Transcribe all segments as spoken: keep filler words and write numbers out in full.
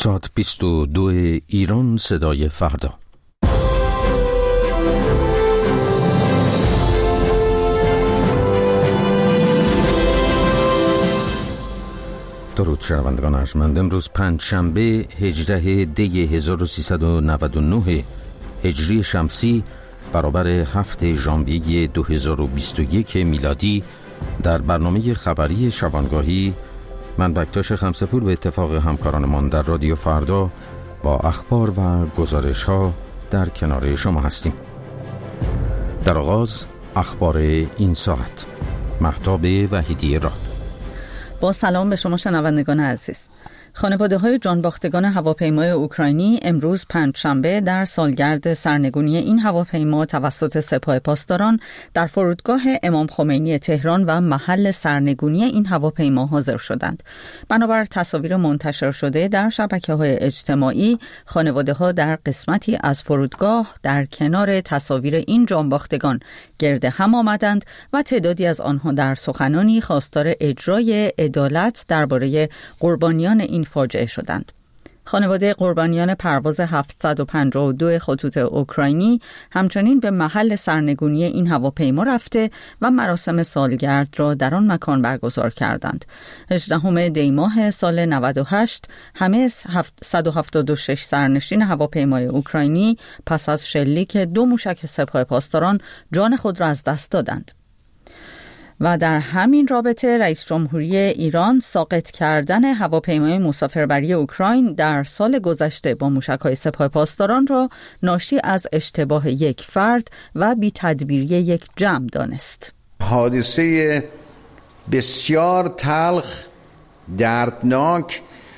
ساعت بیست و دو ایران، صدای فردا. درود شنوندگان ارجمند. امروز پنج شنبه هجدهم دی هزار و سیصد و نود و نه هجری شمسی برابر هفتم ژانویه دو هزار و بیست و یک میلادی. در برنامه خبری شبانگاهی من بکتاش خمسه‌پور به اتفاق همکارانمان در رادیو فردا با اخبار و گزارش ها در کنار شما هستیم. در آغاز اخبار این ساعت. مهتاب وحیدی راد. با سلام به شما شنوندگان عزیز. خانواده‌های جانباختگان هواپیمای اوکراینی امروز پنجشنبه در سالگرد سرنگونی این هواپیما توسط سپاه پاسداران در فرودگاه امام خمینی تهران و محل سرنگونی این هواپیما حاضر شدند. بنابر تصاویر منتشر شده در شبکه‌های اجتماعی، خانواده‌ها در قسمتی از فرودگاه در کنار تصاویر این جانباختگان گرد هم آمدند و تعدادی از آنها در سخنانی خواستار اجرای عدالت درباره قربانیان این فاجعه شدند. خانواده قربانیان پرواز هفتصد و پنجاه و دو خطوط اوکراینی همچنین به محل سرنگونی این هواپیما رفته و مراسم سالگرد را در آن مکان برگزار کردند. هجدهم دی ماه سال نود و هشت همه صد و هفتاد و شش سرنشین هواپیمای اوکراینی پس از شلیک دو موشک سپاه پاسداران جان خود را از دست دادند. و در همین رابطه رئیس جمهوری ایران ساقط کردن هواپیمای مسافربری اوکراین در سال گذشته با موشک‌های سپاه پاسداران را ناشی از اشتباه یک فرد و بی‌تدبیری یک جمع دانست. حادثه بسیار تلخ، دردناک،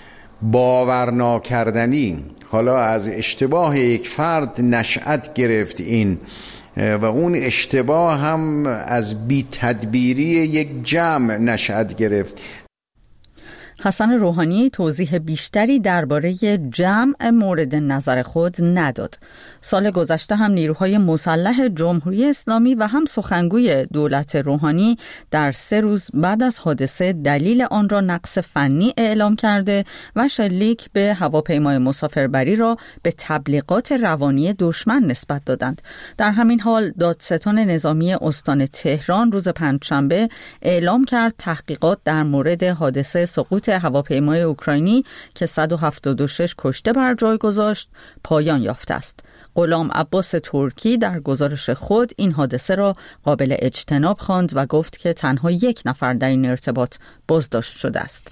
باورناکردنی حالا از اشتباه یک فرد نشأت گرفت این و اون اشتباه هم از بی تدبیری یک جمع نشأت گرفت. حسن روحانی توضیح بیشتری درباره جمع مورد نظر خود نداد. سال گذشته هم نیروهای مسلح جمهوری اسلامی و هم سخنگوی دولت روحانی در سه روز بعد از حادثه دلیل آن را نقص فنی اعلام کرده و شلیک به هواپیمای مسافربری را به تبلیغات روانی دشمن نسبت دادند. در همین حال دادستان نظامی استان تهران روز پنجشنبه اعلام کرد تحقیقات در مورد حادثه سقوط هواپیمای اوکراینی که صد و هفتاد و شش کشته بر جای گذاشت پایان یافته است. غلام عباس ترکی در گزارش خود این حادثه را قابل اجتناب خواند و گفت که تنها یک نفر در این ارتباط بازداشت شده است.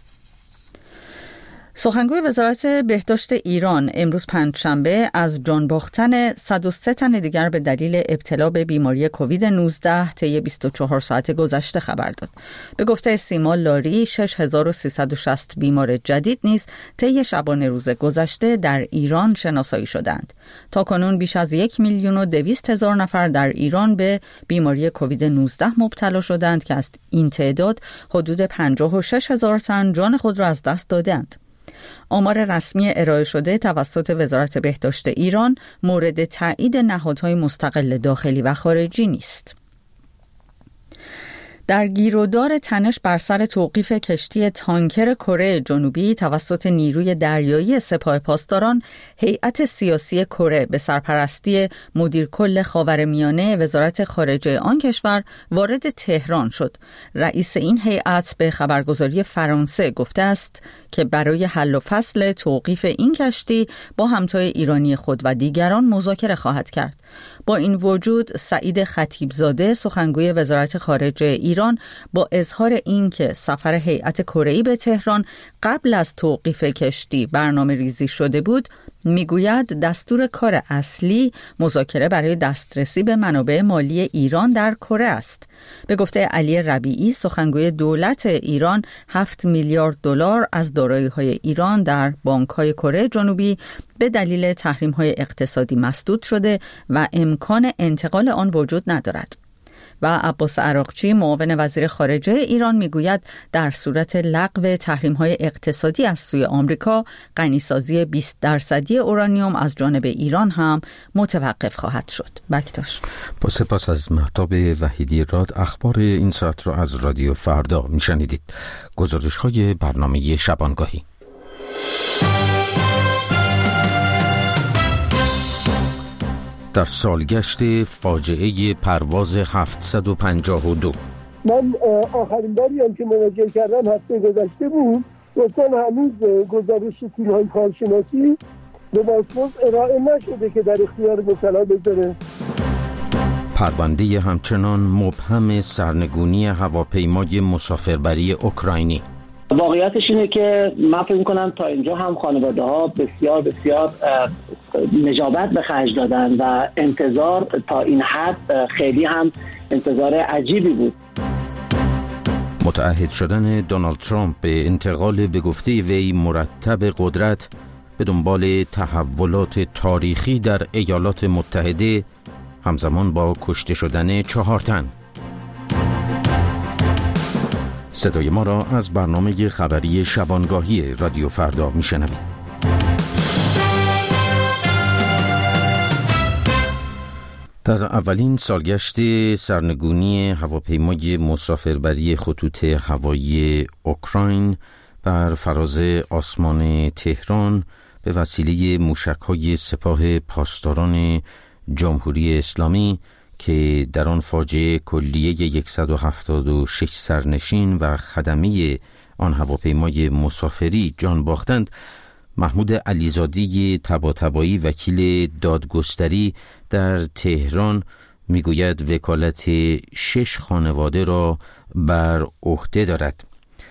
سخنگوی وزارت بهداشت ایران امروز پنجشنبه از جان باختن صد و سه تن دیگر به دلیل ابتلا به بیماری کووید نوزده طی بیست و چهار ساعت گذشته خبر داد. به گفته سیما لاری شش هزار و سیصد و شصت بیمار جدید نیز طی شبانه روز گذشته در ایران شناسایی شدند. تاکنون بیش از یک میلیون و دویست هزار نفر در ایران به بیماری کووید نوزده مبتلا شدند که از این تعداد حدود پنجاه و شش هزار تن جان خود را از دست دادند. آمار رسمی ارائه شده توسط وزارت بهداشت ایران مورد تایید نهادهای مستقل داخلی و خارجی نیست. در گیرودار تنش بر سر توقیف کشتی تانکر کره جنوبی توسط نیروی دریایی سپاه پاسداران، هیئت سیاسی کره به سرپرستی مدیر کل خاورمیانه وزارت خارجه آن کشور وارد تهران شد. رئیس این هیئت به خبرگزاری فرانسه گفته است که برای حل و فصل توقیف این کشتی با همتای ایرانی خود و دیگران مذاکره خواهد کرد. با این وجود سعید خطیبزاده سخنگوی وزارت خارجه ایران با اظهار این که سفر هیئت کره‌ای به تهران قبل از توقیف کشتی برنامه ریزی شده بود، میگوید دستور کار اصلی مذاکره برای دسترسی به منابع مالی ایران در کره است. به گفته علی ربیعی سخنگوی دولت ایران، هفت میلیارد دلار از دارایی‌های ایران در بانک‌های کره جنوبی به دلیل تحریم‌های اقتصادی مسدود شده و امکان انتقال آن وجود ندارد. و عباس عراقچی معاون وزیر خارجه ایران میگوید در صورت لغو تحریم‌های اقتصادی از سوی آمریکا، غنیسازی بیست درصدی اورانیوم از جانب ایران هم متوقف خواهد شد. بکتاش. با سپاس از مهتاب وحیدی راد. اخبار این ساعت را از رادیو فردا میشنیدید. گزارش‌های برنامه شبانگاهی. در سالگشت فاجعه پرواز هفتصد و پنجاه و دو. من آخرین باری هم که مراجعه کردم هفته گذشته بود، گفتن هنوز گزارش تیم‌های کارشناسی به بازپرس ارائه نشده که در اختیار وکلا بذاره. پرونده همچنان مبهم سرنگونی هواپیمای مسافربری اوکراینی. واقعیتش اینه که من فکر می‌کنم تا اینجا هم خانواده ها بسیار بسیار نجابت به خرج دادن و انتظار تا این حد خیلی هم انتظار عجیبی بود. متعهد شدن دونالد ترامپ به انتقال به گفته وی مرتب قدرت به دنبال تحولات تاریخی در ایالات متحده، همزمان با کشته شدن چهار تن. صدای ما را از برنامه خبری شبانگاهی رادیو فردا میشنوید. در اولین سالگشت سرنگونی هواپیمای مسافربری خطوط هوایی اوکراین بر فراز آسمان تهران به وسیله موشک‌های سپاه پاسداران جمهوری اسلامی که در آن فاجعه کلیه صد و هفتاد و شش سرنشین و خدمه آن هواپیمای مسافری جان باختند، محمود علیزاده طباطبایی وکیل دادگستری در تهران میگوید وکالت شش خانواده را بر عهده دارد.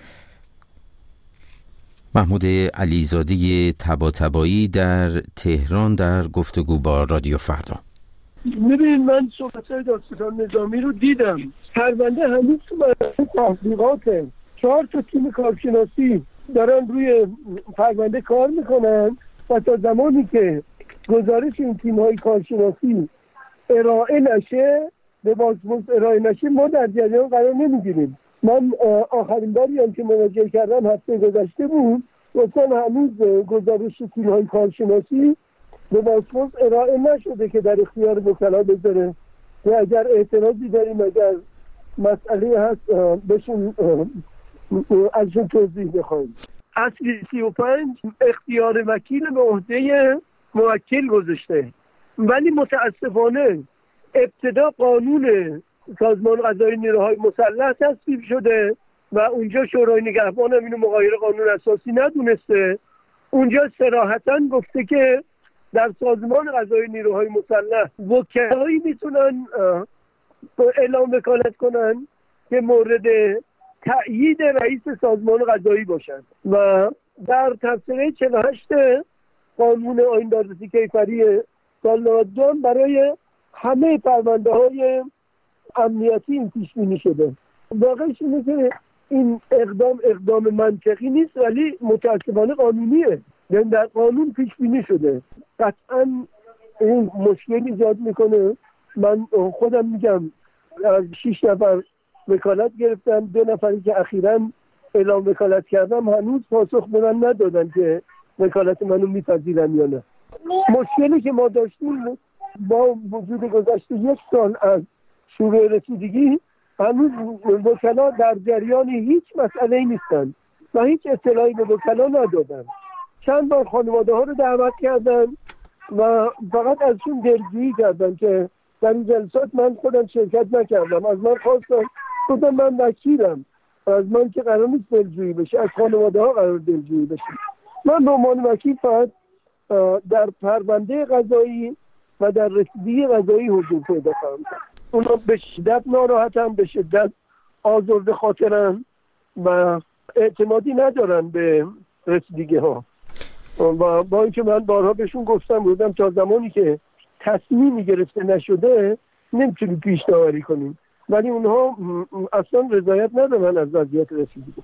محمود علیزاده طباطبایی در تهران در گفتگو با رادیو فردا. میبینید من صحبت‌های دادستان نظامی رو دیدم، پرونده هنوز تو مرحله تحقیقاته. چهار تا تیم کارشناسی دارن روی پرونده کار میکنن و تا زمانی که گزارش این تیم‌های کارشناسی ارائه نشه، به بازپرس ارائه نشه، ما در جریان قرار نمیگیریم. من آخرین باری هم که مراجعه کردم هفته گذشته بود، گفتن هنوز گزارش تیم‌های کارشناسی به بازپرس ارائه نشده که در اختیار وکلا بذاره و اگر اعتراضی داریم، اگر مسئله هست بهشون ازشون توضیح بخوایم. اصل سی و پنج اختیار وکیل به عهده موکل گذاشته، ولی متاسفانه ابتدا قانون سازمان قضایی نیروهای مسلح تصویب شده و اونجا شورای نگهبان هم اینو مغایر قانون اساسی ندونسته. اونجا صراحتاً گفته که در سازمان قضایی نیروهای مسلح وکلایی میتونن اعلام وکالت کنن که مورد تأیید رئیس سازمان قضایی باشند و در تفسیر چهل و هشت قانون آیین دادرسی کیفری سال نود و دو برای همه پرونده های امنیتی این پیش بینی شده. واقعش اینه که این اقدام اقدام منطقی نیست، ولی متاسفانه قانونیه، یعنی در قانون پیش بینی شده. قطعا این مشکل ایجاد میکنه. من خودم میگم از شش نفر وکالت گرفتم، دو نفری که اخیراً اعلام وکالت کردم هنوز پاسخ به من ندادن که وکالت منو میپذیرن یا نه. مشکلی که ما داشتیم با وجود گذشته یک سال از شروع رسیدگی، هنوز وکلا در جریان هیچ مسئله‌ای نیستن و هیچ اطلاعی به وکلا ندادن. چند بار خانواده ها رو دعوت کردن و فقط ازشون دلجویی کردن که در این جلسات من خودم شرکت نکردم. از من خواستم، گفتم من وکیلم، از من که قرار نیست دلجویی بشه، از خانواده ها قرار دلجویی بشه. من به عنوان وکیل فقط در پرونده قضایی و در رسیدگی قضایی حضور پیدا کردم. اونا به شدت ناراحتن، به شدت آزرده خاطرن و اعتمادی ندارن به رسیدگی ها و با اینکه من بارها بهشون گفتم بودم تا زمانی که تصمیمی گرفته نشده نمیتونیم پیش داوری کنیم، ولی اونها اصلا رضایت ندارن از وضعیت رسیدگی.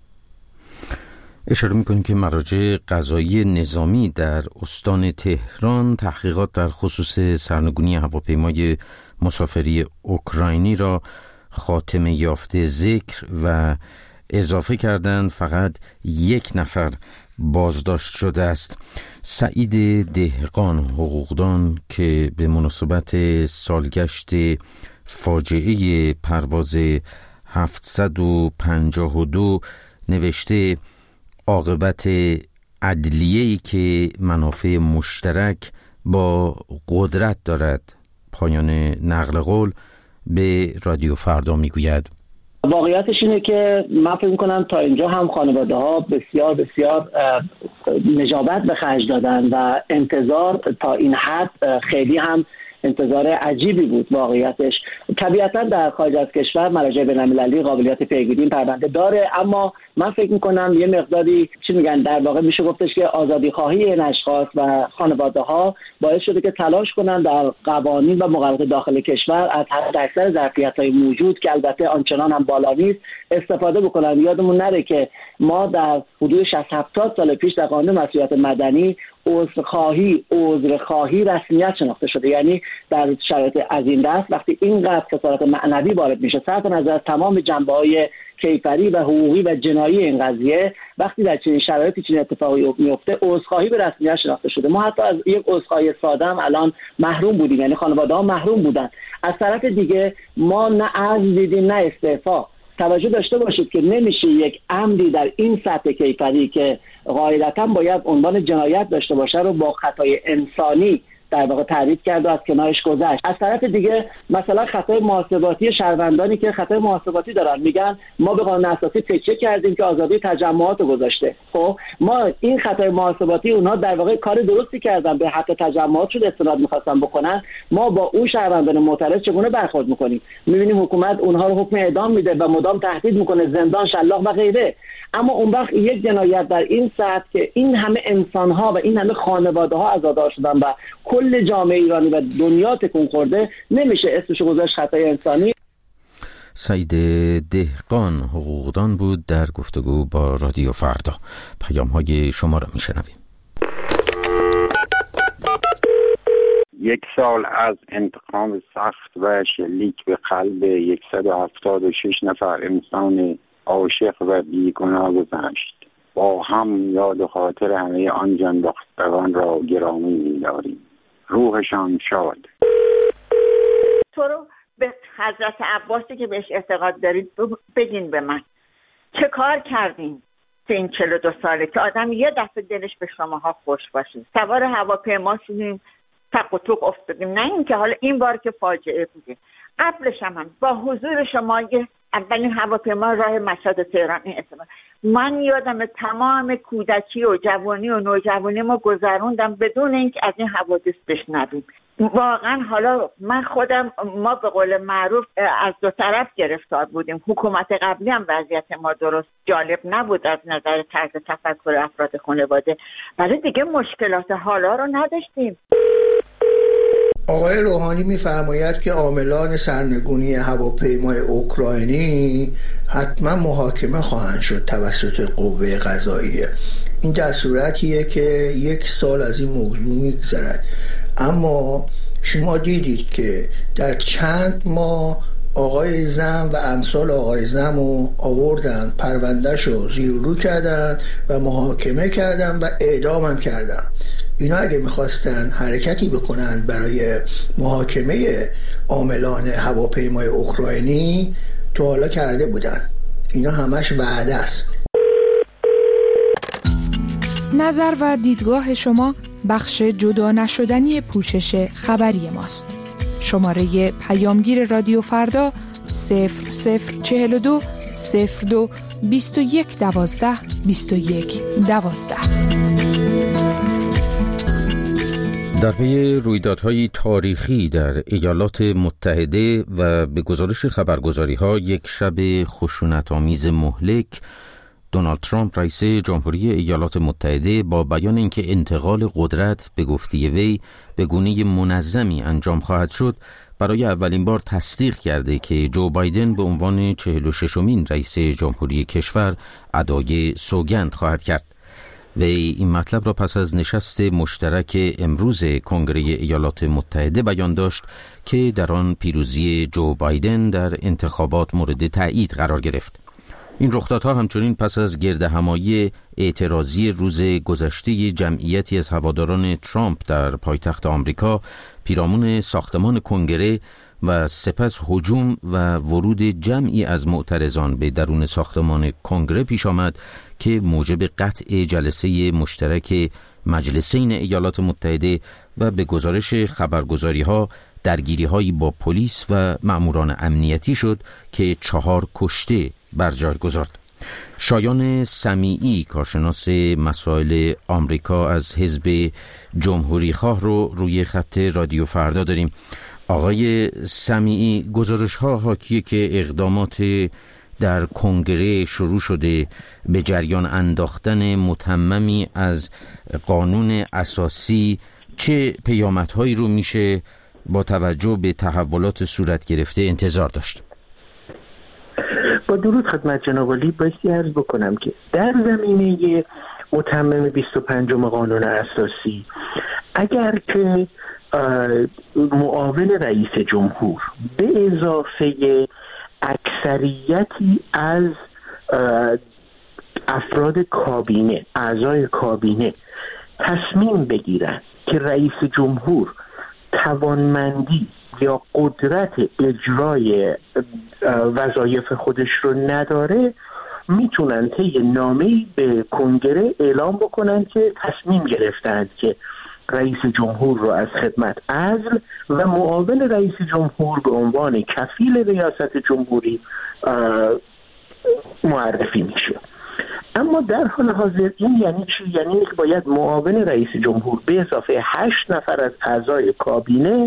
اشاره میکنیم که مراجع قضایی نظامی در استان تهران تحقیقات در خصوص سرنگونی هواپیمای مسافری اوکراینی را خاتمه یافته ذکر و اضافه کردند فقط یک نفر بازداشت شده است. سعید دهقان حقوقدان که به مناسبت سالگشت فاجعه پرواز هفتصد و پنجاه و دو نوشته عاقبت عدلیه‌ای که منافع مشترک با قدرت دارد. پایان نقل قول به رادیو فردا میگوید. واقعیتش اینه که من فکر می‌کنم تا اینجا هم خانواده ها بسیار بسیار نجابت به خرج دادن و انتظار تا این حد خیلی هم انتظار عجیبی بود. واقعیتش طبیعتا در خارج از کشور مراجع بین‌المللی قابلیت پیگیری این پرونده داره، اما من فکر میکنم یه مقداری چی میگن در واقع میشه گفتش که آزادی خواهی این اشخاص و خانواده ها باعث شده که تلاش کنن در قوانین و مقررات داخل کشور از حد اکثر ظرفیت‌های موجود که البته آنچنان هم بالا نیست استفاده بکنن. یادمون نره که ما در حدود شصت هفتاد سال پیش در قانون مسئولیت مدنی عذرخواهی عذرخواهی رسمیت شناخته شده، یعنی در شرایط از این دست وقتی اینقدر خسارات معنوی وارد میشه صرف نظر از تمام جنبه‌های کیفری و حقوقی و جنایی این قضیه، وقتی در چنین شرایطی چنین اتفاقی میفته عذرخواهی به رسمیت شناخته شده. ما حتی از یک عذرخواهی ساده هم الان محروم بودیم، یعنی خانواده ها محروم بودن. از طرف دیگه ما نه عزل دیدیم نه استعفا. توجه داشته باشید که نمیشه یک عمدی در این سطح کیفری که قاعدتاً باید عنوان جنایت داشته باشه رو با خطای انسانی در واقع تعریف کرد و از کنارش گذشت. از طرف دیگه مثلا خطای محاسباتی شهروندانی که خطای محاسباتی دارن میگن ما به قانون اساسی تکیه کردیم که آزادی تجمعات رو گذاشته. خب ما این خطای محاسباتی اونها در واقع کار درستی کردن، به حق تجمعاتشون استناد می‌خواستن بکنن، ما با اون شهروندان معترض چگونه برخورد می‌کنیم؟ می‌بینیم حکومت اونها رو حکم اعدام میده و مدام تهدید می‌کنه، زندان، شلاق و غیره. اما اون وقت یک جنایت در این سطح که این همه انسان‌ها و این همه خانواده‌ها عزادار شدن و کل جامعه ایرانی و دنیا تکون خورده، نمیشه اسمش گذاشت خطای انسانی. سعید دهقان حقوقدان بود در گفتگو با رادیو فردا. پیام‌های شما را میشنویم. یک سال از انتقام سخت و شلیک به قلب صد و هفتاد و شش نفر انسان عاشق و بیگناه گذشت. با هم یاد و خاطر همه آن جانباختگان را گرامی می‌داریم. روحشان شاد. تو رو به حضرت عباسی که بهش اعتقاد دارید بگین به من چه کار کردین تو این چهل و دو ساله که آدم یه دفعه دلش به شماها خوش باشه؟ سوار هواپیما شدیم، تق و توق افتادیم، نه اینکه حالا این بار که فاجعه بوده. قبلش هم با حضور شما یه اولین هواپیما راه مشهد و تهران این اتفاق، من یادم تمام کودکی و جوانی و نوجوانی ما گذروندم بدون اینکه از این حوادث بشنویم. واقعا حالا من خودم، ما به قول معروف از دو طرف گرفتار بودیم. حکومت قبلی هم وضعیت ما درست جالب نبود از نظر طرز تفکر افراد خانواده، ولی دیگه مشکلات حالا رو نداشتیم. آقای روحانی می‌فرماید که عاملان سرنگونی هواپیمای اوکراینی حتما محاکمه خواهند شد توسط قوه قضاییه. این در صورتیه که یک سال از این موضوع می‌گذرد، اما شما دیدید که در چند ماه آقای زم و امثال آقای زم رو آوردن، پروندهش رو زیر و رو کردن و محاکمه کردن و اعدام هم کردن. اینا اگه میخواستن حرکتی بکنن برای محاکمه عاملان هواپیمای اوکراینی تا حالا کرده بودن. اینا همش وعده است. نظر و دیدگاه شما بخش جدا نشدنی پوشش خبری ماست. شماره پیامگیر رادیو فردا صفر صفر چهل و دو صفر دو بیست و یک دوازده بیست و یک دوازده. در پی رویدادهای تاریخی در ایالات متحده و به گزارش خبرگزاری‌ها یک شب خشونت‌آمیز مهلک، دونالد ترامپ رئیس جمهوری ایالات متحده با بیان اینکه انتقال قدرت به گفته وی به گونه منظمی انجام خواهد شد، برای اولین بار تصدیق کرده که جو بایدن به عنوان چهل و ششمین رئیس جمهوری کشور ادای سوگند خواهد کرد. وی این مطلب را پس از نشست مشترک امروز کنگره ایالات متحده بیان داشت که در آن پیروزی جو بایدن در انتخابات مورد تایید قرار گرفت. این رخدادها همچنین پس از گردهمایی اعتراضی روز گذشته جمعیتی از هواداران ترامپ در پایتخت آمریکا پیرامون ساختمان کنگره و سپس هجوم و ورود جمعی از معترضان به درون ساختمان کنگره پیش آمد که موجب قطع جلسه مشترک مجلسین ایالات متحده و به گزارش خبرگزاری‌ها درگیری‌هایی با پلیس و مأموران امنیتی شد که چهار کشته بر جای گذارد. شایان سمیعی، کارشناس مسائل آمریکا از حزب جمهوری خواه رو روی خط رادیو فردا داریم. آقای سمیعی، گزارش‌ها حاکیه که اقدامات در کنگره شروع شده به جریان انداختن متممی از قانون اساسی. چه پیامدهایی رو میشه با توجه به تحولات صورت گرفته انتظار داشت؟ با درود خدمت جناب عالی، بایستی عرض بکنم که در زمینه متمم بیست و پنجم قانون اساسی، اگر که معاون رئیس جمهور به اضافه اکثریتی از افراد کابینه، اعضای کابینه تصمیم بگیرن که رئیس جمهور توانمندی یا قدرت اجرای وظایف خودش رو نداره، میتونن طی نامه‌ای به کنگره اعلام بکنن که تصمیم گرفتند که رئیس جمهور رو از خدمت عزل و معاون رئیس جمهور به عنوان کفیل ریاست جمهوری معرفی میشه. اما در حال حاضر این یعنی چی؟ یعنی که باید معاون رئیس جمهور به اضافه هشت نفر از اعضای کابینه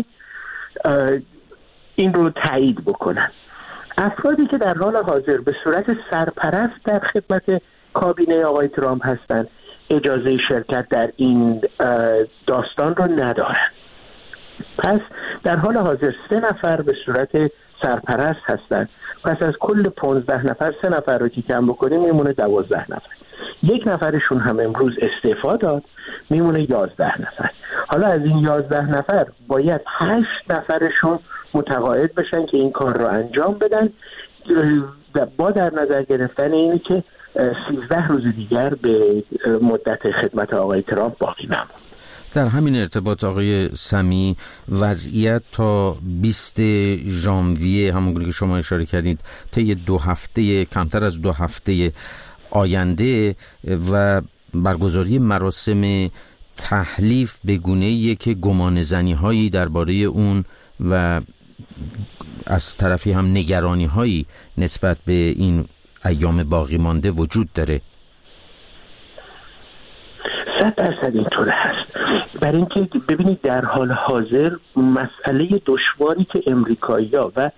این رو تایید بکنن. افرادی که در حال حاضر به صورت سرپرست در خدمت کابینه آقای ترامپ هستند اجازه شرکت در این داستان رو ندارن. پس در حال حاضر سه نفر به صورت سرپرست هستند. پس از کل پانزده نفر سه نفر رو که کم بکنیم میمونه دوازده نفر. یک نفرشون هم امروز استعفا داد، میمونه یازده نفر. حالا از این یازده نفر باید هشت نفرشون متقاعد بشن که این کار رو انجام بدن، با در نظر گرفتن اینی که سیزده روز دیگر به مدت خدمت آقای ترامپ باقی نموند. در همین ارتباط آقای سمی، وضعیت تا بیست ژانویه همونگونه که شما اشاره کردید طی دو هفته، کمتر از دو هفته آینده و برگزاری مراسم تحلیف به گونه‌ایه که گمان زنی هایی درباره اون و از طرفی هم نگرانی هایی نسبت به این ایام باقی مانده وجود داره. صد درصد اینطور هست. برای اینکه ببینید در حال حاضر مسئله دشواری که امریکایی‌ها و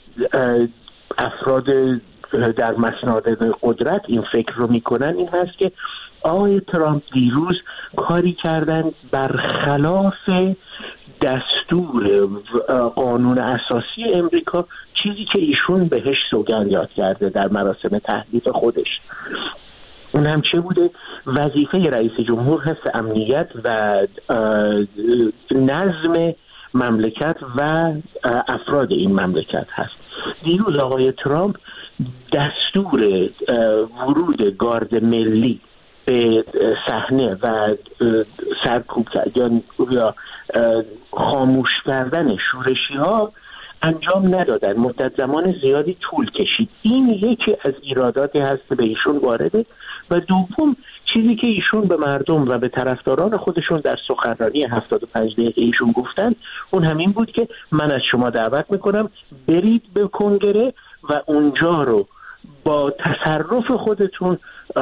افراد در مسند قدرت این فکر رو میکنن این هست که آقای ترامپ دیروز کاری کردن برخلاف دستور قانون اساسی امریکا، چیزی که ایشون بهش سوگند یاد کرده در مراسم تحلیف خودش. اون هم چه بوده؟ وظیفه رئیس جمهور حفظ امنیت و نظم مملکت و افراد این مملکت هست. دیروز آقای ترامپ دستور ورود گارد ملی به صحنه و سرکوب یا خاموش کردن شورشی ها انجام ندادن. مدت زمان زیادی طول کشید. این یکی از ایراداتی هست که به ایشون وارده. و دوم چیزی که ایشون به مردم و به طرفداران خودشون در سخنرانی هفتاد و پنج دقیقه ایشون گفتن اون همین بود که من از شما دعوت میکنم برید به کنگره و اونجا رو با تصرف خودتون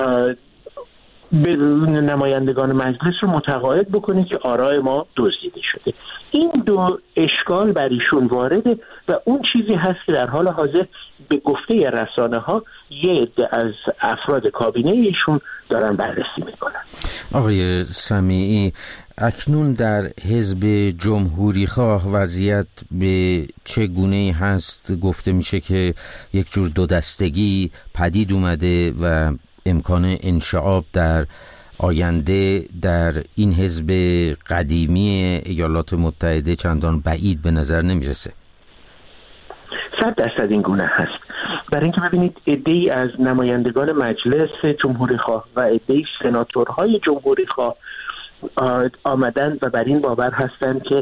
به نمایندگان مجلس رو متقاعد بکنید که آراء ما دزدیده شده. این دو اشکال بر ایشون وارده و اون چیزی هست که در حال حاضر به گفته رسانه ها یه عده از افراد کابینه ایشون دارن بررسی میکنن. آقای سمیعی، اکنون در حزب جمهوری خواه وضعیت به چه گونه هست؟ گفته میشه که یک جور دو دستگی پدید اومده و امکان انشعاب در آینده در این حزب قدیمی ایالات متحده چندان بعید به نظر نمیرسه. صد درصد این گونه هست. برای اینکه ببینید عده‌ای از نمایندگان مجلس جمهوری خواه و عده‌ای سناتورهای جمهوری خواه آمدن و بر این باور هستند که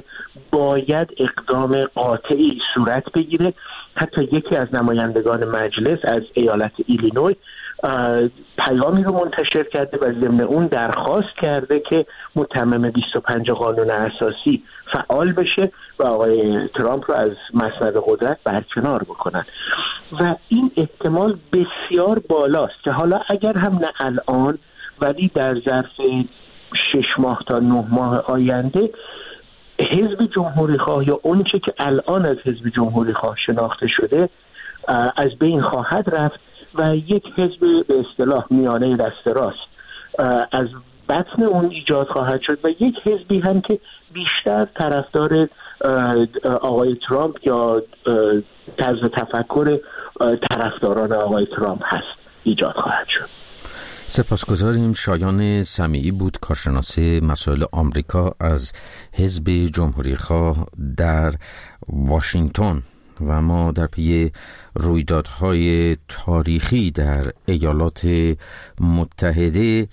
باید اقدام قاطعی صورت بگیره. حتی یکی از نمایندگان مجلس از ایالت ایلینوی پیامی رو منتشر کرده و ضمن اون درخواست کرده که متمم بیست و پنج قانون اساسی فعال بشه و آقای ترامپ رو از مسند قدرت برکنار بکنن و این احتمال بسیار بالاست که حالا اگر هم نه الان ولی در ظرف شش ماه تا نه ماه آینده حزب جمهوری خواه یا اون چه که الان از حزب جمهوری خواه شناخته شده از بین خواهد رفت و یک حزب به اصطلاح میانه دست راست از بطن اون ایجاد خواهد شد و یک حزبی هم که بیشتر طرفدار آقای ترامپ یا طرز تفکر طرفداران آقای ترامپ هست ایجاد خواهد شد. سپاسگزاریم. شایان سمیعی بود، کارشناس مسائل آمریکا از حزب جمهوری خواه در واشنگتن. و ما در پی رویدادهای تاریخی در ایالات متحده،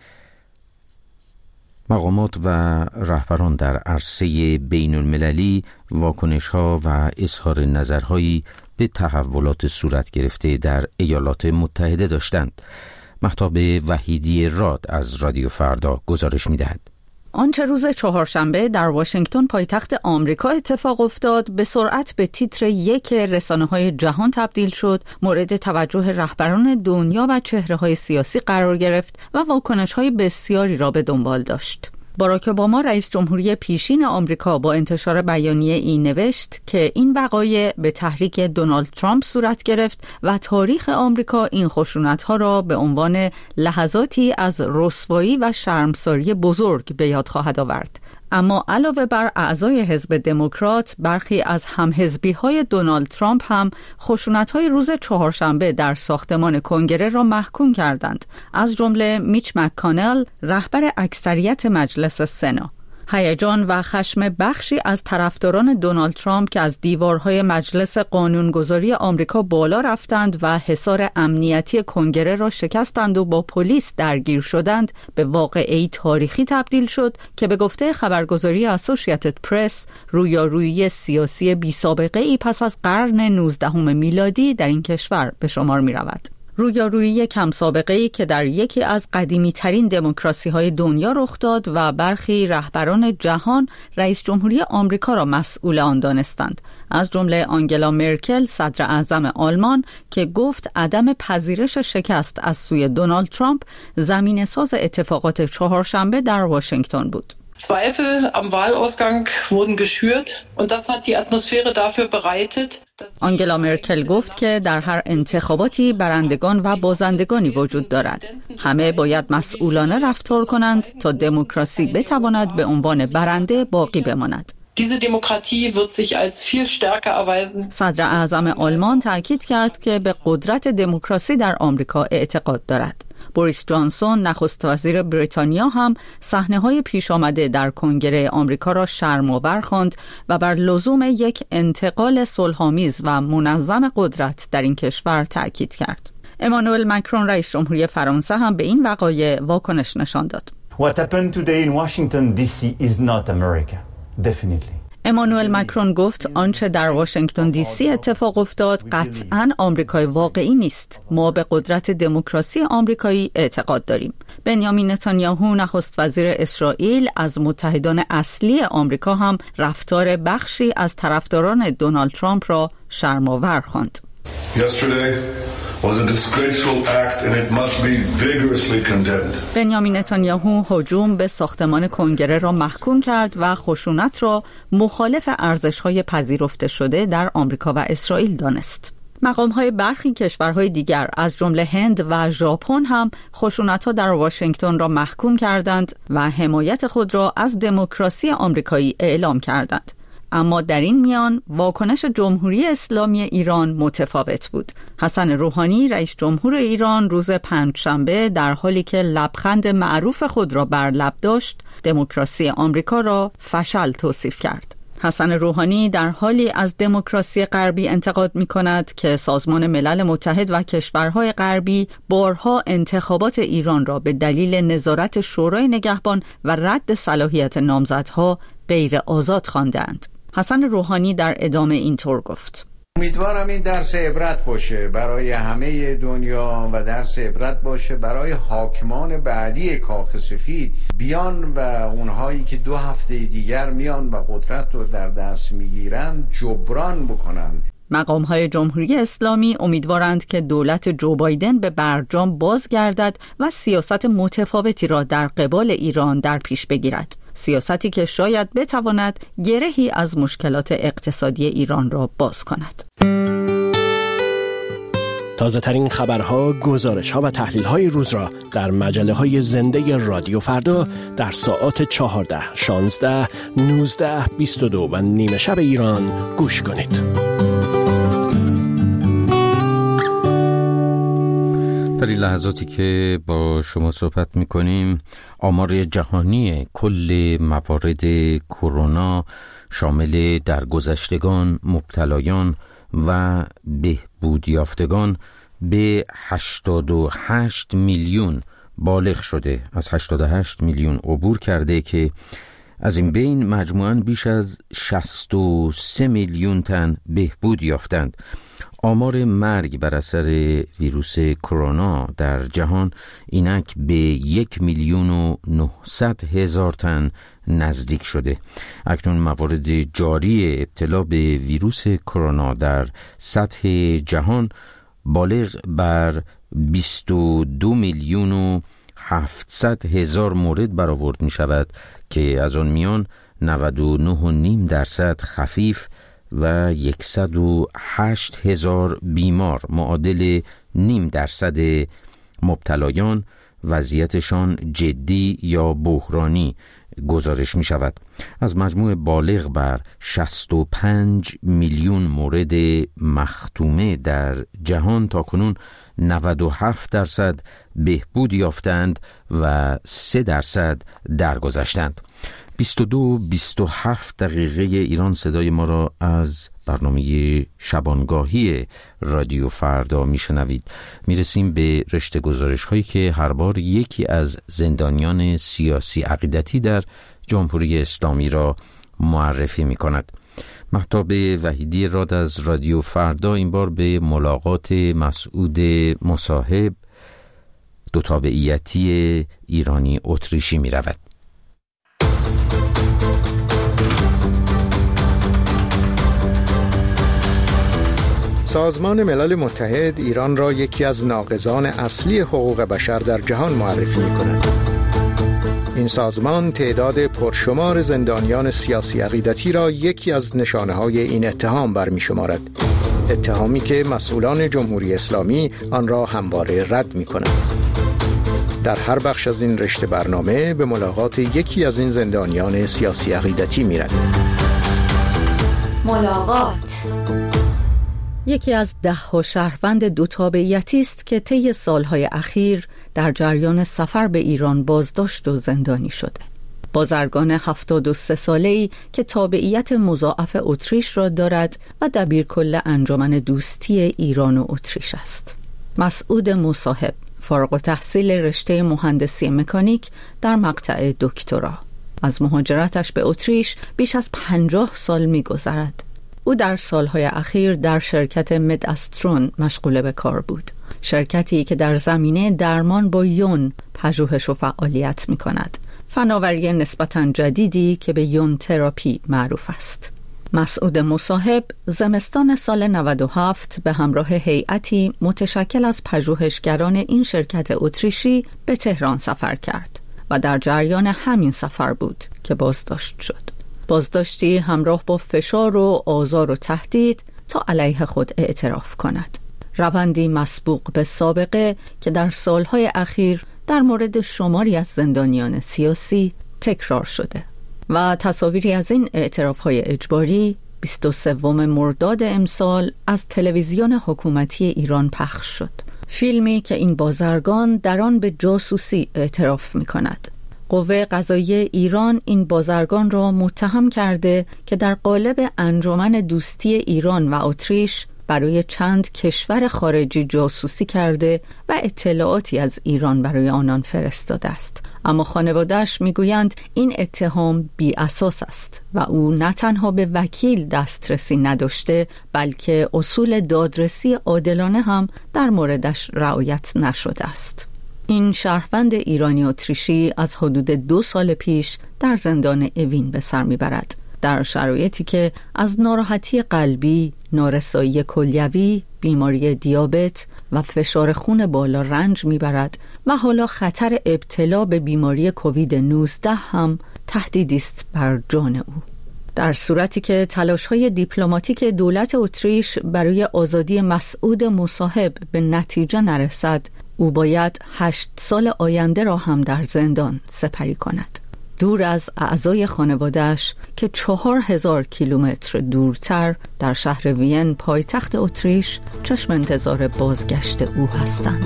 مقامات و رهبران در عرصه بین المللی واکنش‌ها و اظهار نظرهایی به تحولات صورت گرفته در ایالات متحده داشتند. مهتاب وحیدی راد از رادیو فردا گزارش می‌دهد. آنچه روز چهارشنبه در واشنگتن پایتخت آمریکا اتفاق افتاد به سرعت به تیتر یک رسانه‌های جهان تبدیل شد، مورد توجه رهبران دنیا و چهره‌های سیاسی قرار گرفت و واکنش‌های بسیاری را به دنبال داشت. باراک اوباما رئیس جمهوری پیشین آمریکا با انتشار بیانیه ای نوشت که این وقایع به تحریک دونالد ترامپ صورت گرفت و تاریخ آمریکا این خشونت‌ها را به عنوان لحظاتی از رسوایی و شرمساری بزرگ به یاد خواهد آورد. اما علاوه بر اعضای حزب دموکرات، برخی از همحزبی‌های دونالد ترامپ هم خشونت‌های روز چهارشنبه در ساختمان کنگره را محکوم کردند، از جمله میچ مک‌کانل، رهبر اکثریت مجلس سنا. هیجان و خشم بخشی از طرفداران دونالد ترامپ که از دیوارهای مجلس قانونگذاری آمریکا بالا رفتند و حصار امنیتی کنگره را شکستند و با پلیس درگیر شدند، به واقعه‌ای تاریخی تبدیل شد که به گفته خبرگزاری اسوسییتد پرس رویارویی سیاسی بی‌سابقه‌ای پس از قرن نوزدهم میلادی در این کشور به شمار می‌رود. رویارویی کم سابقه‌ای که در یکی از قدیمی‌ترین دموکراسی‌های دنیا رخ داد و برخی رهبران جهان رئیس جمهوری آمریکا را مسئول آن دانستند، از جمله آنگلا مرکل صدر اعظم آلمان که گفت عدم پذیرش شکست از سوی دونالد ترامپ زمینه‌ساز اتفاقات چهارشنبه در واشنگتن بود. Zweifel am Wahlausgang wurden geschürt und das hat die Atmosphäre dafür bereitet. آنگلا مرکل گفت که در هر انتخاباتی برندگان و بازندگانی وجود دارد. همه باید مسئولانه رفتار کنند تا دموکراسی بتواند به عنوان برنده باقی بماند. Diese Demokratie wird sich als viel stärker erweisen. صدر اعظم آلمان تاکید کرد که به قدرت دموکراسی در آمریکا اعتقاد دارد. بوریس جانسون نخست وزیر بریتانیا هم صحنه‌های پیش آمده در کنگره آمریکا را شرم‌آور خواند و بر لزوم یک انتقال صلح‌آمیز و منظم قدرت در این کشور تاکید کرد. امانوئل مکرون رئیس جمهوری فرانسه هم به این وقایع واکنش نشان داد. What happened today in Washington دی سی is not America. Definitely. امانوئل مکرون گفت آنچه در واشنگتن دی سی اتفاق افتاد قطعاً آمریکای واقعی نیست. ما به قدرت دموکراسی آمریکایی اعتقاد داریم. بنیامین نتانیاهو نخست وزیر اسرائیل از متحدان اصلی آمریکا هم رفتار بخشی از طرفداران دونالد ترامپ را شرم‌آور خواند. was a disgraceful act and it must be vigorously condemned. بنیامین نتانیاهو هجوم به ساختمان کنگره را محکوم کرد و خشونت را مخالف ارزش‌های پذیرفته شده در آمریکا و اسرائیل دانست. مقام‌های برخی کشورهای دیگر از جمله هند و ژاپن هم خشونت‌ها در واشنگتن را محکوم کردند و حمایت خود را از دموکراسی آمریکایی اعلام کردند. اما در این میان واکنش جمهوری اسلامی ایران متفاوت بود. حسن روحانی رئیس جمهور ایران روز پنجشنبه در حالی که لبخند معروف خود را بر لب داشت، دموکراسی آمریکا را فشل توصیف کرد. حسن روحانی در حالی از دموکراسی غربی انتقاد می‌کند که سازمان ملل متحد و کشورهای غربی بارها انتخابات ایران را به دلیل نظارت شورای نگهبان و رد صلاحیت نامزدها غیر آزاد خواندند. حسن روحانی در ادامه اینطور گفت: امیدوارم این درس عبرت باشه برای همه دنیا و درس عبرت باشه برای حاکمان بعدی کاخ سفید بیان و اونهایی که دو هفته دیگر میان و قدرت رو در دست میگیرن جبران بکنن. مقام‌های جمهوری اسلامی امیدوارند که دولت جو بایدن به برجام بازگردد و سیاست متفاوتی را در قبال ایران در پیش بگیرد. سیاستی که شاید بتواند گرهی از مشکلات اقتصادی ایران را باز کند. تازه ترین خبرها، گزارش‌ها و تحلیل‌های روز را در مجله‌های زنده رادیو فردا در ساعات چهارده، شانزده، نوزده، بیست و دو و نیمه شب ایران گوش کنید. در این لحظاتی که با شما صحبت می‌کنیم، آمار جهانی کل موارد کرونا شامل درگذشتگان، مبتلایان و بهبود یافتگان به هشتاد و هشت میلیون بالغ شده، از هشتاد و هشت میلیون عبور کرده که از این بین مجموعاً بیش از شصت و سه میلیون تن بهبود یافتند. آمار مرگ بر اثر ویروس کرونا در جهان اینک به یک میلیون و نهصد هزار تن نزدیک شده. اکنون موارد جاری ابتلا به ویروس کرونا در سطح جهان بالغ بر بیست و دو میلیون و هفتصد هزار مورد برآورد می شود که از آن میان نود و نه و نیم درصد خفیف و صد و هشت هزار بیمار معادل نیم درصد مبتلایان وضعیتشان جدی یا بحرانی گزارش می شود. از مجموع بالغ بر شصت و پنج میلیون مورد مختومه در جهان تاکنون نود و هفت درصد بهبود یافتند و سه درصد درگذشتند. بیست و دو بیست و هفت دقیقه ایران صدای ما را از برنامه شبانگاهی رادیو فردا میشنوید. میرسیم به رشته گزارش هایی که هر بار یکی از زندانیان سیاسی عقیدتی در جمهوری اسلامی را معرفی می کند. مهتاب وحیدی راد از رادیو فردا این بار به ملاقات مسعود مصاحب، دو تابعیتی ایرانی اتریشی می رود. سازمان ملل متحد ایران را یکی از ناقضان اصلی حقوق بشر در جهان معرفی می‌کند. این سازمان تعداد پرشمار زندانیان سیاسی عقیدتی را یکی از نشانه‌های این اتهام برمی‌شمارد. اتهامی که مسئولان جمهوری اسلامی آن را همواره رد می‌کنند. در هر بخش از این رشته برنامه به ملاقات یکی از این زندانیان سیاسی عقیدتی می‌رویم. ملاقات یکی از ده ها شهروند دو تابعیتی است که طی سالهای اخیر در جریان سفر به ایران بازداشت و زندانی شده. بازرگان هفتاد و سه ساله‌ای که تابعیت مضاعف اتریش را دارد و دبیرکل انجمن دوستی ایران و اتریش است. مسعود مصاحب، فارغ التحصیل رشته مهندسی مکانیک در مقطع دکترا. از مهاجرتش به اتریش بیش از پنجاه سال می‌گذرد. او در سالهای اخیر در شرکت مداسترون مشغول به کار بود. شرکتی که در زمینه درمان با یون پژوهش و فعالیت می کند. فناوری نسبتاً جدیدی که به یون تراپی معروف است. مسعود مصاحب زمستان سال نود و هفت به همراه هیئتی متشکل از پژوهشگران این شرکت اتریشی به تهران سفر کرد و در جریان همین سفر بود که بازداشت شد. بازداشتی همراه با فشار و آزار و تهدید تا علیه خود اعتراف کند. روندی مسبوق به سابقه که در سالهای اخیر در مورد شماری از زندانیان سیاسی تکرار شده و تصاویری از این اعتراف‌های اجباری بیست و سوم مرداد امسال از تلویزیون حکومتی ایران پخش شد. فیلمی که این بازرگان در آن به جاسوسی اعتراف می‌کند. قوه قضاییه ایران این بازرگان را متهم کرده که در قالب انجمن دوستی ایران و اتریش برای چند کشور خارجی جاسوسی کرده و اطلاعاتی از ایران برای آنان فرستاده است. اما خانواده‌اش میگویند این اتهام بی اساس است و او نه تنها به وکیل دسترسی نداشته بلکه اصول دادرسی عادلانه هم در موردش رعایت نشده است. این شهروند ایرانی اتریشی از حدود دو سال پیش در زندان اوین به سر میبرد، در شرایطی که از ناراحتی قلبی، نارسایی کلیوی، بیماری دیابت و فشار خون بالا رنج میبرد و حالا خطر ابتلا به بیماری کووید نوزده هم تهدیدی است بر جان او. در صورتی که تلاش‌های دیپلماتیک دولت اتریش برای آزادی مسعود مصاحب به نتیجه نرسد، او باید هشت سال آینده را هم در زندان سپری کند، دور از اعضای خانواده‌اش که چهار هزار کیلومتر دورتر در شهر وین پایتخت اتریش چشم انتظار بازگشت او هستند.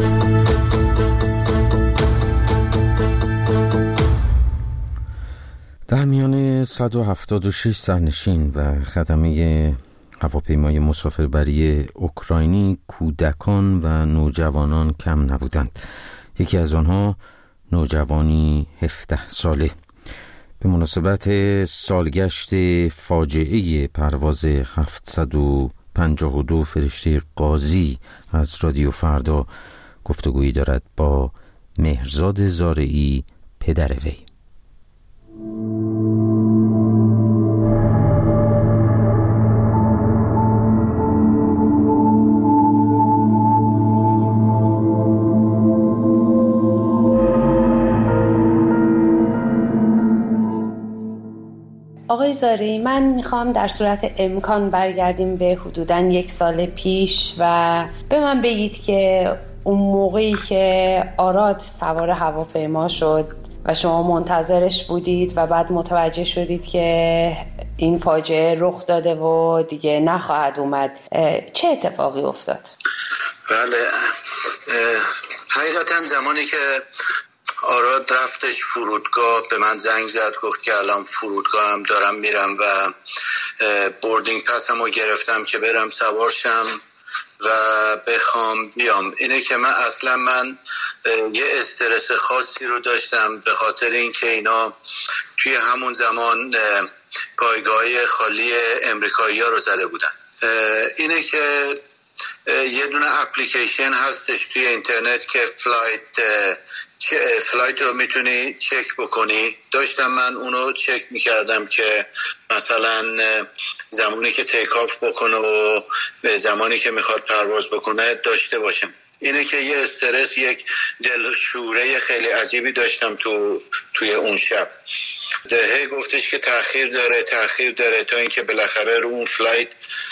در میان صد و هفتاد و شش سرنشین و خدمه هواپیمای مسافربری اوکراینی کودکان و نوجوانان کم نبودند. یکی از آنها نوجوانی هفده ساله. به مناسبت سالگشت فاجعه پرواز هفتصد و پنجاه و دو فرشته قاضی از رادیو فردا گفتگویی دارد با مهرزاد زارعی، پدر وی. آقای زارعی، من میخوام در صورت امکان برگردیم به حدوداً یک سال پیش و به من بگید که اون موقعی که آراد سوار هواپیما شد و شما منتظرش بودید و بعد متوجه شدید که این فاجعه رخ داده و دیگه نخواهد اومد، چه اتفاقی افتاد؟ بله، حقیقتاً زمانی که آراد رفتش فرودگاه به من زنگ زد، گفت که الان فرودگاه هم دارم میرم و بوردینگ پسم رو گرفتم که برم سوارشم و بخوام بیام. اینه که من اصلا من یه استرس خاصی رو داشتم به خاطر اینکه اینا توی همون زمان پایگاه خالی امریکایی ها رو زده بودن. اینه که یه دونه اپلیکیشن هستش توی اینترنت که فلایت فلایت رو میتونی چک بکنی. داشتم من اونو چک میکردم که مثلا زمانی که تیک آف بکنه و به زمانی که میخواد پرواز بکنه داشته باشم. اینه که یه استرس، یک دلشوره خیلی عجیبی داشتم تو توی اون شب. دهه گفتش که تأخیر داره تأخیر داره تا اینکه بالاخره رو اون فلایت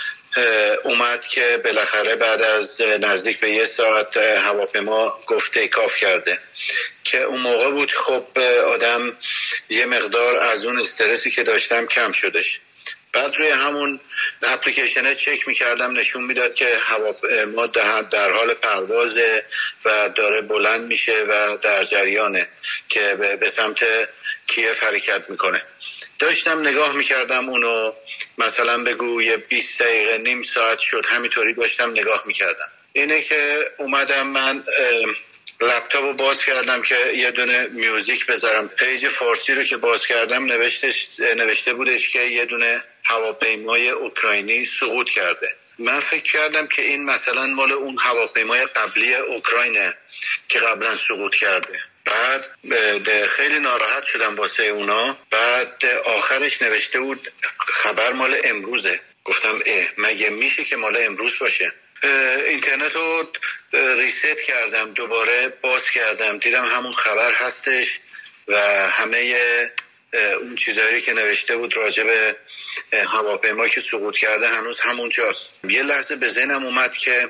اومد که بالاخره بعد از نزدیک به یه ساعت هواپیما گفت تیک آف کرده، که اون موقع بود خب آدم یه مقدار از اون استرسی که داشتم کم شدش. بعد روی همون اپلیکیشن چک میکردم، نشون میداد که هواپیما در حال پروازه و داره بلند میشه و در جریانه که به سمت کیف حرکت میکنه. داشتم نگاه میکردم اونو، مثلا بگو یه بیست دقیقه نیم ساعت شد همینطوری داشتم نگاه میکردم. اینه که اومدم من لپتاپ رو باز کردم که یه دونه میوزیک بذارم. پیج فارسی رو که باز کردم نوشتش نوشته بودش که یه دونه هواپیمای اوکراینی سقوط کرده. من فکر کردم که این مثلا مال اون هواپیمای قبلی اوکراینه که قبلا سقوط کرده. بعد خیلی ناراحت شدم واسه اونا. بعد آخرش نوشته بود خبر مال امروزه. گفتم اه مگه میشه که مال امروز باشه؟ اینترنت رو ریست کردم، دوباره باز کردم، دیدم همون خبر هستش و همه اون چیزایی که نوشته بود راجع به هواپیما که سقوط کرده هنوز همونجاست. یه لحظه به ذهنم اومد که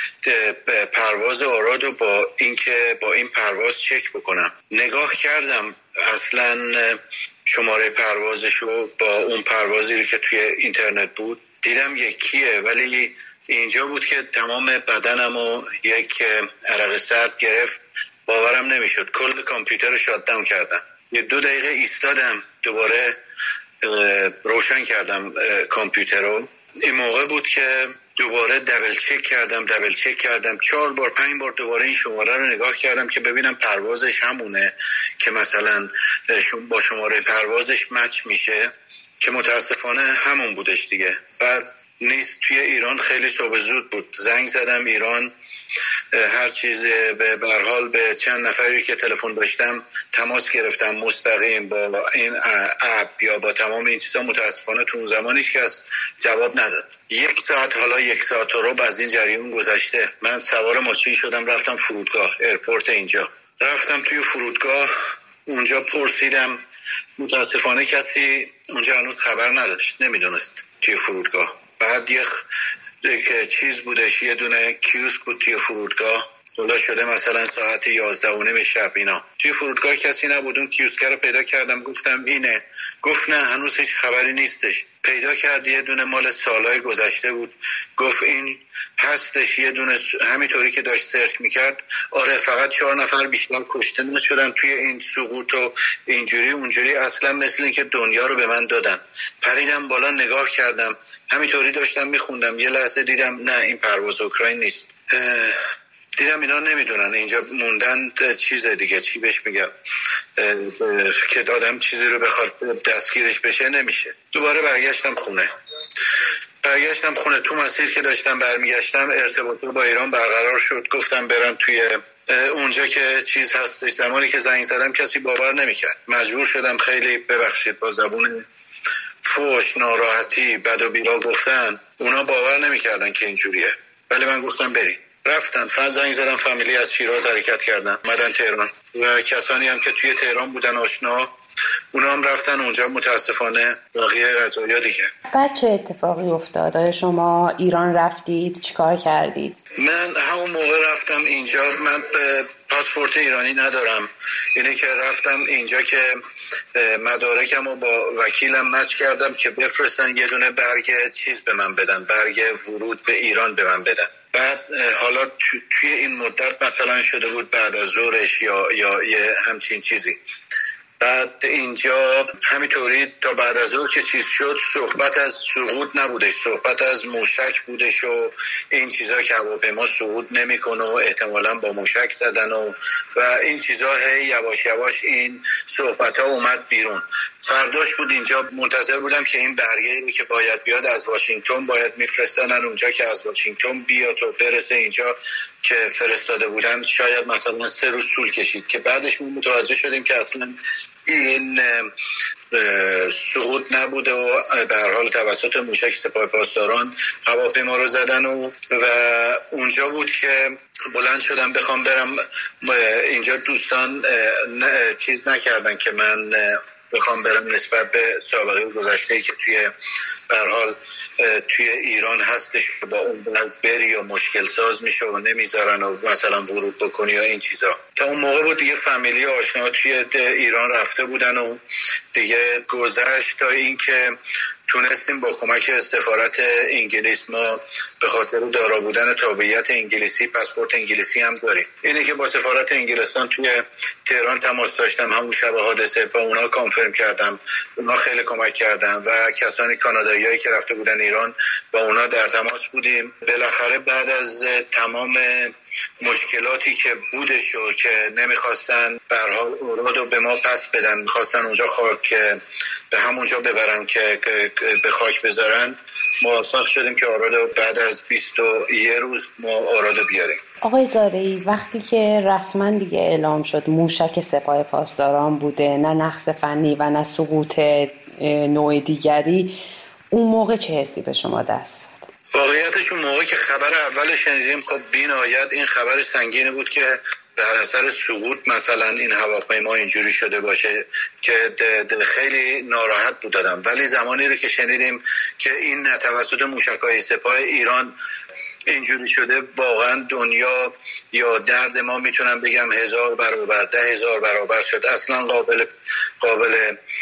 پرواز آراد رو با این که با این پرواز چک بکنم. نگاه کردم اصلا شماره پروازشو با اون پروازی که توی اینترنت بود دیدم یکیه، ولی اینجا بود که تمام بدنم و یک عرق سرد گرفت. باورم نمیشد. کل کامپیوتر رو شات داون کردم. یه دو دقیقه ایستادم، دوباره روشن کردم کامپیوتر رو. این موقع بود که دوباره دبل چک کردم دبل چک کردم چهار بار پنج بار دوباره این شماره رو نگاه کردم که ببینم پروازش همونه که مثلا با شماره پروازش مچ میشه، که متاسفانه همون بودش دیگه. بعد نیست. توی ایران خیلی صبح زود بود، زنگ زدم ایران، هر چیز به هر حال به چند نفری که تلفن داشتم تماس گرفتم مستقیم با این اپ یا با تمام این چیزا. متاسفانه تو اون زمانیش که از جواب نداد. یک ساعت حالا یک ساعت و ربع از این جریان گذشته. من سوار ماشین شدم رفتم فرودگاه ایرپورت اینجا. رفتم توی فرودگاه اونجا پرسیدم، متاسفانه کسی اونجا هنوز خبر نداشت، نمیدونست توی فرودگاه. بعد یک که چیز بودش، یه دونه کیوسک بود توی فرودگاه، حالا شده مثلا ساعت یازده و نیم شب اینا. توی فرودگاه کسی نبود. اون کیوسک رو پیدا کردم، گفتم اینه. گفت نه هنوز هیچ خبری نیستش. پیدا کرد یه دونه مال سالهای گذشته بود، گفت این هستش. یه دونه همینطوری که داشت سرچ میکرد، آره فقط چهار نفر بیشتر کشته نشدن توی این سقوط و اینجوری اونجوری. اصلا مثل این که دنیا رو به من دادن. پریدم بالا نگاه کردم، همینطوری داشتم میخوندم. یه لحظه دیدم نه این پرواز اوکراین نیست. دیدم اینا نمیدونن اینجا موندن. چیز دیگه چی بهش میگم که آدم چیزی رو بخواد دستگیرش بشه نمیشه. دوباره برگشتم خونه. برگشتم خونه تو مسیر که داشتم برمیگشتم ارتباط با ایران برقرار شد. گفتم برم توی اونجا که چیز هستش. زمانی که زنگ زدم کسی باور نمیکرد. مجبور شدم خیلی ببخشید با زبون فوش ناراحتی بد و بیرا گفتن. اونا باور نمیکردن که اینجوریه، ولی من گفتم بریم. رفتن. فرض زنگ زدم فامیلی از شیراز حرکت کردن اومدن تهران و کسانی هم که توی تهران بودن آشنا اونا هم رفتن اونجا. متاسفانه باقی قضایا دیگه. بعد چه اتفاقی افتاد؟ آیا شما ایران رفتید؟ چیکار کردید؟ من همون موقع رفتم اینجا. من پاسپورت ایرانی ندارم. اینه که رفتم اینجا که مدارکم رو با وکیلم مچ کردم که بفرستن یه دونه برگ چیز به من بدن، برگ ورود به ایران به من بدن. بعد حالا توی این مدت مثلا شده بود بعد از ظهرش یا یا یه همچین چیزی. بعد اینجا همینطوری تا بعد از اون که چیز شد صحبت از سقوط نبودش، صحبت از موشک بودش و این چیزا که هواپیما سقوط نمیکنه و احتمالاً با موشک زدن و و این چیزا. هی یواش یواش این صحبت ها اومد بیرون. فرداش بود اینجا منتظر بودم که این برگه رو که باید بیاد از واشنگتن باید میفرستنن اونجا، که از واشنگتن بیاد و برسه اینجا که فرستاده بودن. شاید مثلا سه روز طول کشید که بعدش متوجه شدیم که اصلا این سقوط نبوده و به هر حال توسط موشک سپاه پاسداران هواپیما رو زدن و و اونجا بود که بلند شدم بخوام برم. اینجا دوستان چیز نکردن که من بخوام برم نسبت به سابقه گذشته‌ای که توی به هر حال توی ایران هستش با اون بری و مشکل ساز میشه و نمیذارن و مثلا ورود بکنی یا این چیزا. تا اون موقع بود دیگه فامیلی آشنا توی ایران رفته بودن و دیگه گذشت تا این که تونستیم با کمک سفارت انگلیس، ما به خاطر دارا بودن تابعیت انگلیسی پاسپورت انگلیسی هم داریم، اینه که با سفارت انگلستان توی تهران تماس داشتم همون شب حادثه، با اونا کانفرم کردم. اونا خیلی کمک کردن و کسانی کاناداییایی که رفته بودن ایران با اونا در تماس بودیم. بالاخره بعد از تمام مشکلاتی که بودش و که نمیخواستن به هر حال اورادو به ما پس بدن، میخواستن اونجا خاک به همونجا ببرن که به خاک بذارن، موفق شدیم که اورادو بعد از بیست و یک روز ما اورادو بیاریم. آقای زارعی، وقتی که رسما دیگه اعلام شد موشک سپاه پاسداران بوده، نه نقص فنی و نه سقوط نوع دیگری، اون موقع چه حسی به شما دست؟ واقعیتش اون موقع که خبر اول شنیدیم خب بی‌نهایت این خبر سنگینی بود که در اثر سقوط مثلا این هواپیما اینجوری شده باشه که خیلی ناراحت بود دادم. ولی زمانی رو که شنیدیم که این توسط موشک‌های سپاه ایران اینجوری شده، واقعا دنیا یا درد ما میتونم بگم هزار برابر ده هزار برابر شد. اصلا قابل قابل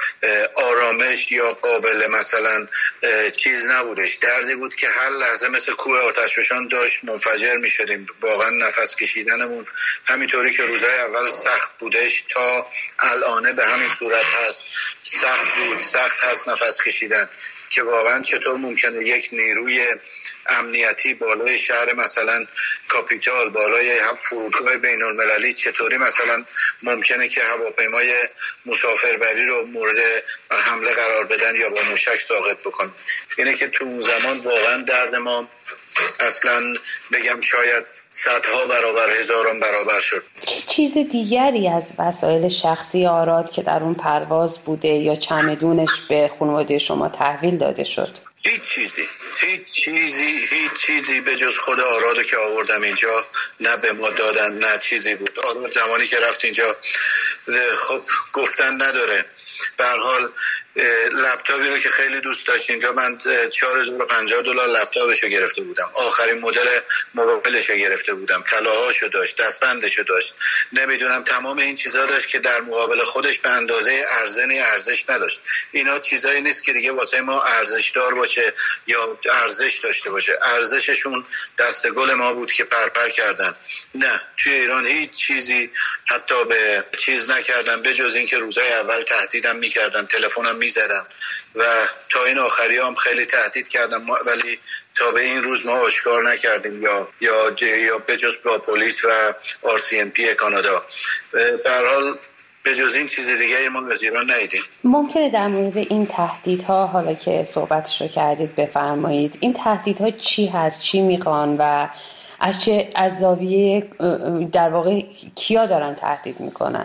آرامش یا قابل مثلا چیز نبودش. دردی بود که هر لحظه مثل کوه آتشفشان داشت منفجر میشدیم. واقعا نفس کشیدنمون همینطوری که روزهای اول سخت بودش تا الانه به همین صورت هست. سخت بود، سخت هست نفس کشیدن که واقعا چطور ممکنه یک نیروی امنیتی بالای شهر مثلا کاپیتال، بالای فرودگاه بین المللی، چطوری مثلا ممکنه که هواپیمای مسافربری رو مورد حمله قرار بدن یا با موشک ساقط بکنن؟ اینه که تو اون زمان واقعا درد ما اصلا بگم شاید صدها برابر، هزاران برابر شد. چه چیز دیگری از وسایل شخصی آراد که در اون پرواز بوده یا چمدونش به خانواده شما تحویل داده شد؟ هیچ چیزی هیچ چیزی هیچ چیزی به جز خود آراد که آوردم اینجا نه به ما دادن نه چیزی بود. آراد زمانی که رفت اینجا خب گفتن نداره. به هر حال لپتاپی رو که خیلی دوست داشت اینجا من چهار هزار و پنجاه دلار لپتاپشو گرفته بودم، آخرین مدل موبایلشو گرفته بودم، طلاهاشو داشت، دستبندشو داشت، نمیدونم تمام این چیزا داشت که در مقابل خودش به اندازه ارزنی ارزش نداشت. اینا چیزایی نیست که دیگه واسه ما ارزش دار باشه یا ارزش داشته باشه. ارزششون دست گل ما بود که پرپر کردن. نه، توی ایران هیچ چیزی حتی به چیز نکردن به جز این که روزای اول تهدیدم میکردن، تلفنم میزدن و تا این آخری هم خیلی تهدید کردن، ولی تا به این روز ما آشکار نکردیم یا یا یا به جز با پلیس و آر سی ام پی کانادا. به هر حال به جز این چیز دیگه ما از ایران ندیدیم. ممکنه در مورد این تهدیدها حالا که صحبتشو کردید بفرمایید؟ این تهدیدها چی هست؟ چی میخوان و از چه از زاویه در واقع کیا دارن تهدید میکنن؟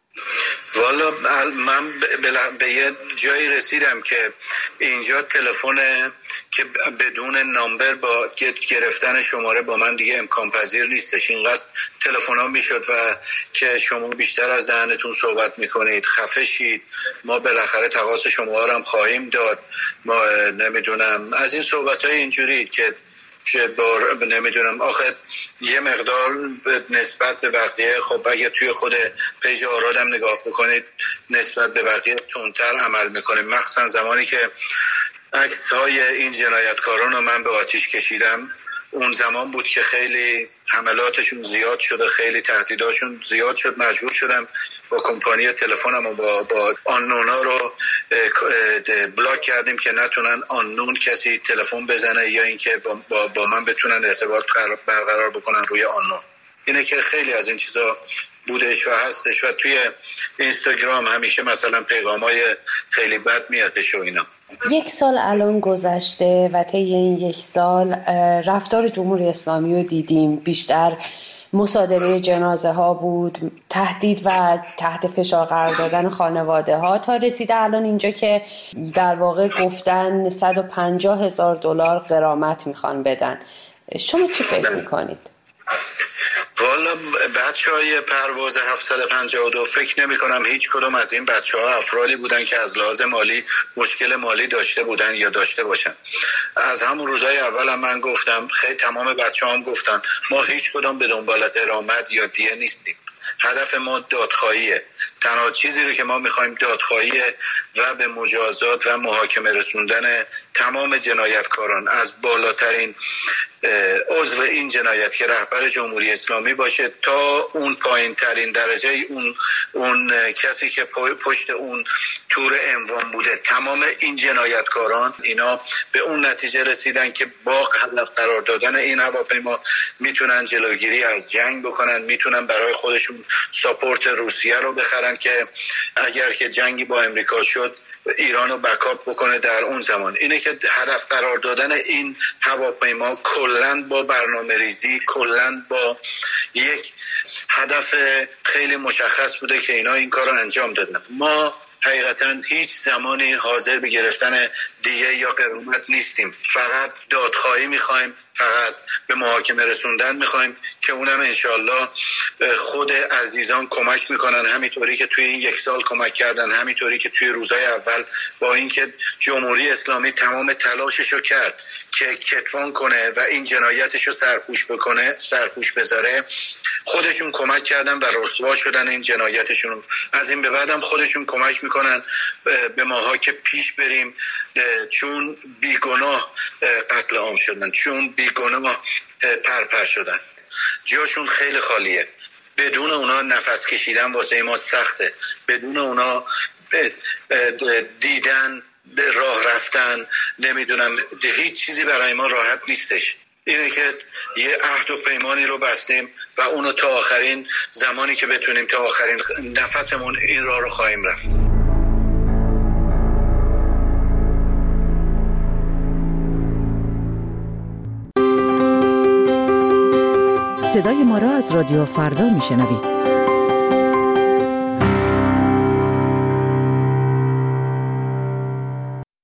والا من به یه جایی رسیدم که اینجا تلفن که بدون نامبر با گرفتن شماره با من دیگه امکان پذیر نیستش. اینقدر تلفن ها میشد و که شما بیشتر از دهنتون صحبت میکنید، خفه شید، ما بالاخره تقاضا شما هم خواهیم داد، ما نمیدونم از این صحبت های اینجوری که چه بار نمیدونم. آخه یه مقدار نسبت به بقیه، خب اگه توی خود پیج آرادم نگاه بکنید نسبت به بقیه تندتر عمل میکنه، مخصوصا زمانی که عکس های این جنایتکاران رو من به آتیش کشیدم. اون زمان بود که خیلی حملاتشون زیاد شده، خیلی تهدیداشون زیاد شد، مجبور شدم با کمپانی تلفنم و با با آنونا رو بلاک کردیم که نتونن آنون کسی تلفن بزنه یا اینکه با, با, با من بتونن ارتباط برقرار بکنن روی آنون. اینه که خیلی از این چیزا بودش و هستش و توی اینستاگرام همیشه مثلا پیغامای خیلی بد میادش و اینا. یک سال الان گذشته و طی این یک سال رفتار جمهوری اسلامی رو دیدیم، بیشتر مصادره جنازه ها بود، تهدید و تحت فشار قرار دادن خانواده ها، تا رسیده الان اینجا که در واقع گفتن صد و پنجاه هزار دلار غرامت میخوان بدن. شما چی فکر میکنید؟ والا بچه های پرواز هفتصد و پنجاه و دو فکر نمی کنم هیچ کدوم از این بچه ها افرادی بودن که از لحاظ مالی مشکل مالی داشته بودن یا داشته باشن. از همون روزای اول هم من گفتم، خیلی تمام بچه هم گفتن ما هیچ کدوم به دنبال غرامت یا دیه نیستیم، هدف ما دادخواهیه. تنها چیزی رو که ما میخوایم دادخواهیه و به مجازات و محاکمه رسوندن تمام جنایتکاران، از بالاترین عضو این جنایت که رهبر جمهوری اسلامی باشه تا اون پایین ترین درجه اون اون کسی که پشت اون تور اموان بوده. تمام این جنایتکاران اینا به اون نتیجه رسیدن که با هدف قرار دادن این هواپیما میتونن جلوگیری از جنگ بکنن، میتونن برای خودشون ساپورت روسیه رو بخرن که اگر که جنگی با امریکا شد ایران رو بکاپ بکنه در اون زمان. اینه که هدف قرار دادن این هواپیما کلن با برنامه ریزی، کلن با یک هدف خیلی مشخص بوده که اینا این کار رو انجام دادن. ما حقیقتا هیچ زمانی حاضر به گرفتن دیه یا غرامت نیستیم، فقط دادخواهی میخوایم، فقط به محاکمه رسوندن میخوایم که اونم انشالله خود عزیزان کمک میکنن، همینطوری که توی این یک سال کمک کردن، همینطوری که توی روزهای اول با اینکه جمهوری اسلامی تمام تلاششو کرد که کتوان کنه و این جنایتشو سرپوش بکنه، سرپوش بذاره، خودشون کمک کردن و رسوا شدن این جنایتشون. از این به بعدم خودشون کمک میکنن به ماها که پیش بریم، چون بیگناه قتل عام شدن، چون بیگناه پرپر شدن، جاشون خیلی خالیه. بدون اونا نفس کشیدن واسه ما سخته، بدون اونا دیدن راه رفتن، نمیدونم هیچ چیزی برای ما راحت نیستش. اینه که یه عهد و پیمانی رو بستیم و اونو تا آخرین زمانی که بتونیم، تا آخرین نفسمون این راه رو خواهیم رفت. صدای ما را از رادیو فردا میشنوید.